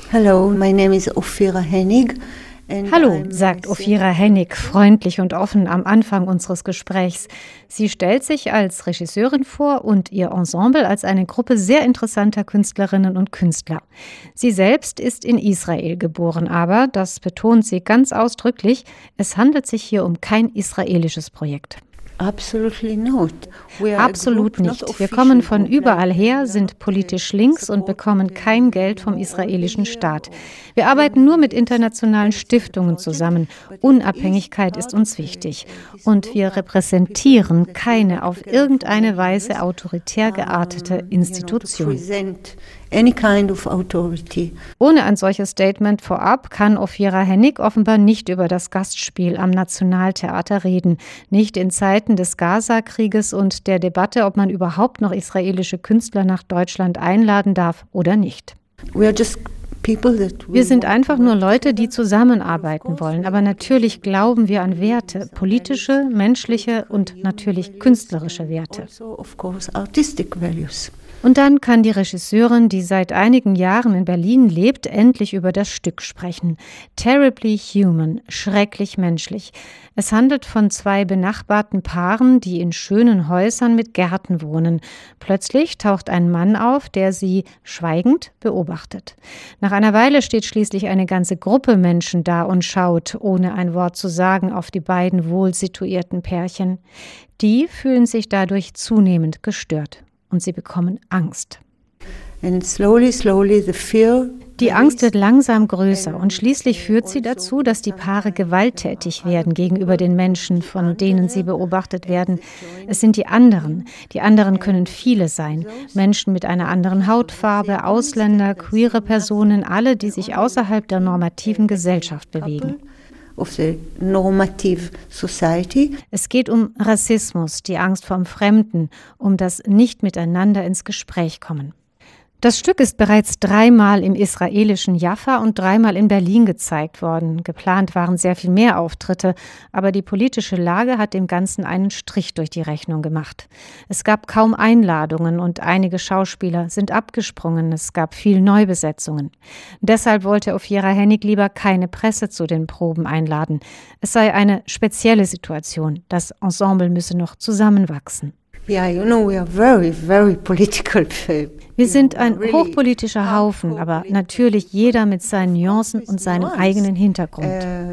Hello, my name is Ophira Hennig. Hallo, sagt Ophira Hennig freundlich und offen am Anfang unseres Gesprächs. Sie stellt sich als Regisseurin vor und ihr Ensemble als eine Gruppe sehr interessanter Künstlerinnen und Künstler. Sie selbst ist in Israel geboren, aber, das betont sie ganz ausdrücklich, es handelt sich hier um kein israelisches Projekt. Absolut nicht. Wir kommen von überall her, sind politisch links und bekommen kein Geld vom israelischen Staat. Wir arbeiten nur mit internationalen Stiftungen zusammen. Unabhängigkeit ist uns wichtig. Und wir repräsentieren keine auf irgendeine Weise autoritär geartete Institution. Ohne ein solches Statement vorab kann Ophira Hennig offenbar nicht über das Gastspiel am Nationaltheater reden. Nicht in Zeiten des Gaza-Krieges und der Debatte, ob man überhaupt noch israelische Künstler nach Deutschland einladen darf oder nicht. Wir sind einfach nur Leute, die zusammenarbeiten wollen. Aber natürlich glauben wir an Werte, politische, menschliche und natürlich künstlerische Werte. Und dann kann die Regisseurin, die seit einigen Jahren in Berlin lebt, endlich über das Stück sprechen. Terribly Human, schrecklich menschlich. Es handelt von zwei benachbarten Paaren, die in schönen Häusern mit Gärten wohnen. Plötzlich taucht ein Mann auf, der sie schweigend beobachtet. Nach einer Weile steht schließlich eine ganze Gruppe Menschen da und schaut, ohne ein Wort zu sagen, auf die beiden wohl situierten Pärchen. Die fühlen sich dadurch zunehmend gestört. Und sie bekommen Angst. Die Angst wird langsam größer und schließlich führt sie dazu, dass die Paare gewalttätig werden gegenüber den Menschen, von denen sie beobachtet werden. Es sind die anderen. Die anderen können viele sein. Menschen mit einer anderen Hautfarbe, Ausländer, queere Personen, alle, die sich außerhalb der normativen Gesellschaft bewegen. Es geht um Rassismus, die Angst vorm Fremden, um das Nicht-Miteinander ins Gespräch kommen. Das Stück ist bereits 3-mal im israelischen Jaffa und 3-mal in Berlin gezeigt worden. Geplant waren sehr viel mehr Auftritte, aber die politische Lage hat dem Ganzen einen Strich durch die Rechnung gemacht. Es gab kaum Einladungen und einige Schauspieler sind abgesprungen. Es gab viel Neubesetzungen. Deshalb wollte Ophira Hennig lieber keine Presse zu den Proben einladen. Es sei eine spezielle Situation. Das Ensemble müsse noch zusammenwachsen. Wir sind ein hochpolitischer Haufen, aber natürlich jeder mit seinen Nuancen und seinem eigenen Hintergrund.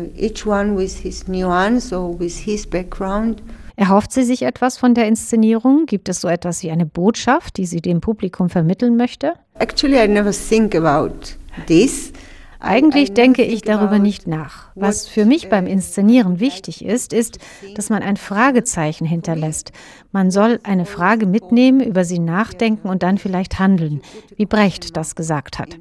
Erhofft sie sich etwas von der Inszenierung? Gibt es so etwas wie eine Botschaft, die sie dem Publikum vermitteln möchte? Eigentlich denke ich darüber nicht nach. Was für mich beim Inszenieren wichtig ist, dass man ein Fragezeichen hinterlässt. Man soll eine Frage mitnehmen, über sie nachdenken und dann vielleicht handeln, wie Brecht das gesagt hat.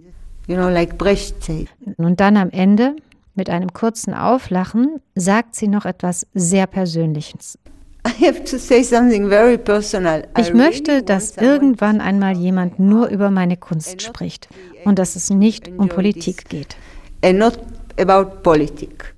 Und dann am Ende, mit einem kurzen Auflachen, sagt sie noch etwas sehr Persönliches. Ich möchte, dass irgendwann einmal jemand nur über meine Kunst spricht und dass es nicht um Politik geht. And not about politics.